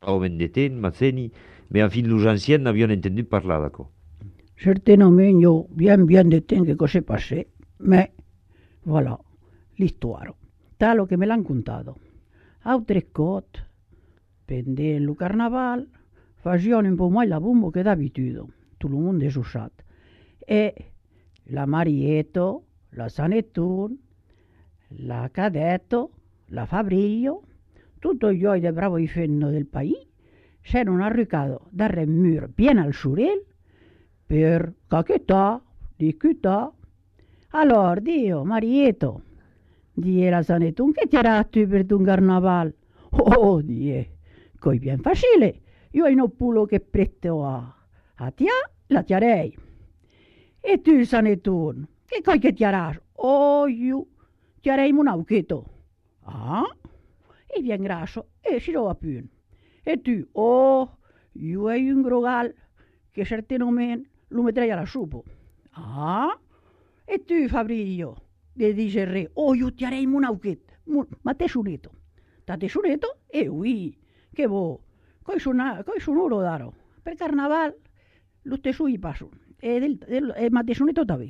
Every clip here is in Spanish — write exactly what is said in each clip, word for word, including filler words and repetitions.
au vendeten, Mazzeni, mais en fin los anciens n'avions entendu parlar d'accord. Certainement, io bien bien de temps que cos'è passé, mais voilà, l'histoire. Talo che me l'han contato. Altre cose, pendent lo carnaval, facevano un po' mai la bombo che d'abitudine, tutto il mondo è sussato. E la Marieto, la Sanettun, la Cadetto, la Fabriglio, tutti gli oi dei bravi fenno del paese, si erano arrecati da remur bien al surel per cacchetà, discutà. Allora, Dio, Marieto, die la Sanettun, che ti era tu per un carnaval? Oh, die, coi bien facile, io ho un pulo che pretto a, a tia, la tiarei. E tu, Sanettun, che coi che tiaras? Oh, io, tiarei un auchetto. Ah? E bien grasso, e si lo va più. E tu, oh, io ho un grogal che certamente lo metterei alla supo. Ah? E tu, Fabriglio, le dice il re, oh, io tiarei un auchetto. Ma te suneto. Ta te suneto? E ui, che vo, coi suona, coi suonuro daro. Per carnaval, lo te sui passo. E, del, del, e ma te suneto tavi.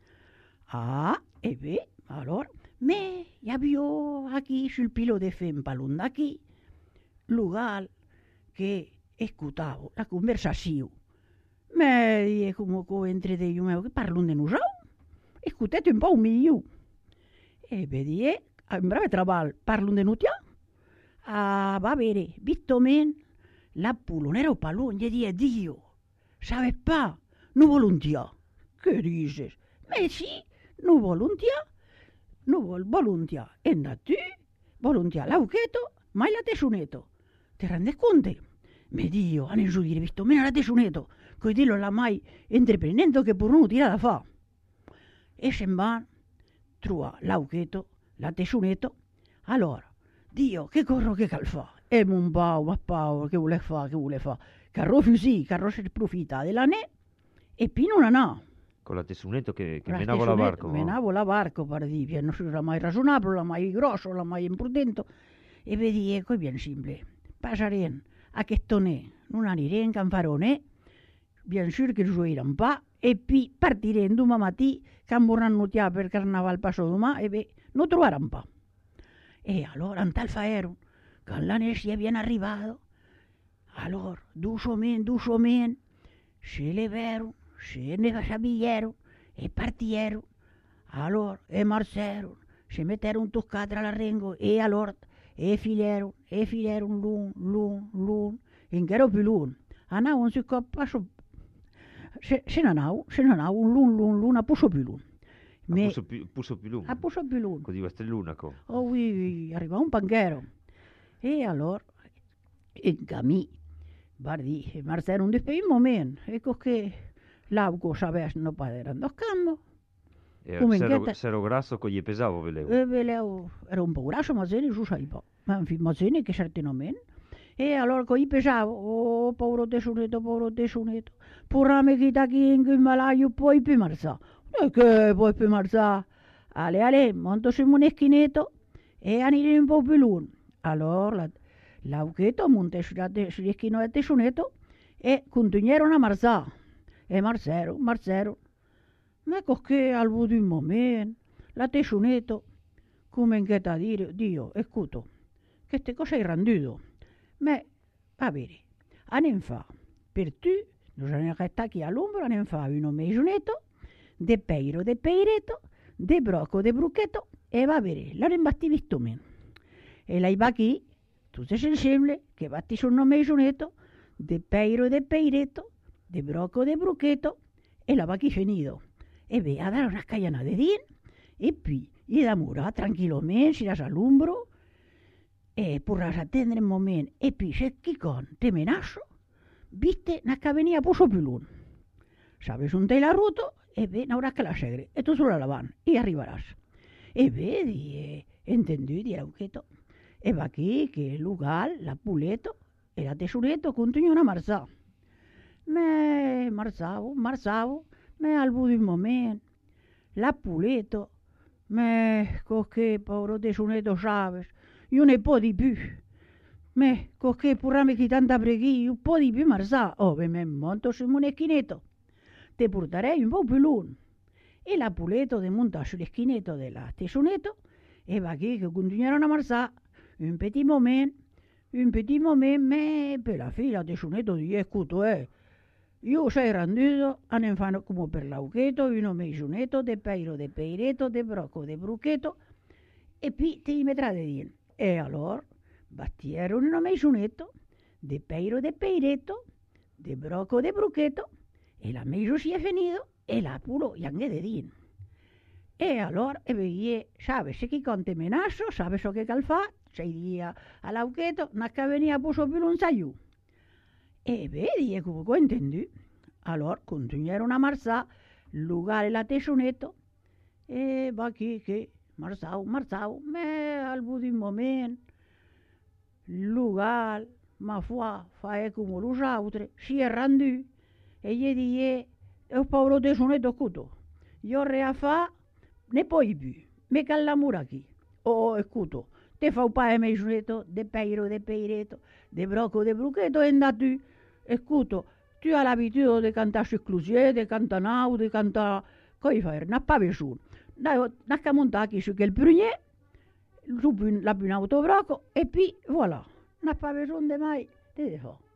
Ah, e beh, allora, me, ya vio aquí sul pilo de Fempalun, aquí, lugar che escutavo la conversazione. Me die come co entre de io meu che parlun de nosau. Escutete un po' un migliù. E vedie, in breve traval, parlun de nutia. Ah, va bene, visto men, la pulonero palun, gli die Dio. Sabes pa, no voluntia. Che dices? Me sì, no voluntia. No vol voluntia. Enda tu, voluntia l'aucheto, mai la tesuneto. Te rendes conte? Me Dio, han in su dire, visto men la tesuneto. Coi dillo la mai entreprenendo che pur non tirata fa. E se'n van, trova l'aucheto, la tesuneto. Allora, Dio, che corro che cal fa? E mon pau, ma pau, che vuole fa, che vuole fa? Carro fusì, carro si profita della ne, e pino una no. Con la tesunetto che, che La menava la tesunetto, barca. menavo la barca, per dire, non era mai ragionabile, la mai grosso, la mai imprudente. E vedi, ecco, è bien simple. Pasaren a che tonè, non aniren can farone, bien sûr che gioiran pa, e poi partiren domà matì, can vorran notiar per carnaval passo domà, e beh, non trovaran pa. E allora, en tal faeron, quan la ne si habían arribado, allora, dusomen, dusomen, se leveron, se ne sabilleron, e partieron. Allora, e marceron, se metteron tus catra alla rengo, e allora, e fileron, e fileron l'un, l'un, l'un, in che ero più l'un. Anavano su coppa, se, se n'anavo, se n'anavo, un l'un, l'un, l'un, a puso più l'un. Me, puso, più, puso più lungo. A puso più lungo. Così va l'unaco. Oh, oui, arriva un panchero. E allora, in camì, guardi, Marcelo un despe un momento, ecco che l'augo sapeva non padere andò a campo. S'ero grasso con gli pesavo, velevo. E velevo, era un po' grasso, ma se ne su sai po'. Ma infatti, ma se ne che certamente. E allora con gli pesavo, oh, povero tesoretto, povero tesoretto, purame che da chi in quel malaio poi più marzà. E che poi più marzà? Ale, ale, monto su un eschinetto e anire un po' più lungo. Allora, l'auchetto monta sull'eschino del tesonetto e continuarono a marzà. E marzero, marzero. Ma ecco che al bout di un momento, la tesonetto, come in che da dire, Dio, escuto, che te cosa hai renduto? Ma, va bene, anem fa, per tu, nos anem a qui all'ombra, anem fa un mesonetto, de peiro, de peireto, de broco, de brucchetto, e va bene, l'anem batti visto meno. E lei va qui, tutte insieme, che batti sul nome mesonetto, de peiro, de peireto, de broco, de brucchetto, e la va qui finito. E ve a dare una scagliana de din, e poi, gli da mura, tranquillamente, si lascia all'ombro, e purras attendere un momento, e poi se chi con te menasso, viste una cavenia puso più lungo. Sabes un te la ruto, e ve n'avrà che la segre, e tu sulla lavan, e arrivarás. E vedi, e entenduti, era un cheto. E va qui che il lugar, la puleto, e la tesoretto continuano a marzà. Me marzavo, marzavo, me al bout d'un momento, la puleto, me cosché, povero tesoretto, sabes, io ne po' di più. Me, cosché purrame chi tanta preghi, un po' di più marzà, oh, ve me monto su un eschineto. Te porterei un po' più lungo. E la puleto de monta sull'eschineto della tesoneto e va che continuarono a marzà un petit moment, un petit moment, me per la fila tesoneto di escuto, eh. Io sei randuto, hanno fanno come per l'aucheto, uno meisoneto, de peiro de peireto, de brocco de brucheto, e poi ti metrate di. E allora, battieron uno meisoneto, de peiro de peireto, de brocco de brucheto, e la meiso si è finito, e la puro anche de din. E allora, e veie, sabe, se chi conte menasso, sabe so che cal fa, sei dia all'aucheto, non che venia puso più non sa giù. E vedi, e come intendi. Allora, continuarono a marzà, lugare la tesoneto, e va chi che, marzau, marzau, me al bout d'un moment, lugar, ma foi, fa come los altres, si è rendu, e gli die, il povero tesoneto scuto, io rea fa, ne poi più, me callamura qui, oh, scuto, te fa un paio di tesoneto, de peiro, de peireto, de brocco, de bruchetto, e andato, scuto, tu hai l'abitudine di cantare su Clusier, di cantare Nau, di cantare, come fai, non pa nessuno. Dai, non che montare qui su quel prunier, su la più in autobrocco, e poi, voilà, non pa nessuno mai, te ne fa.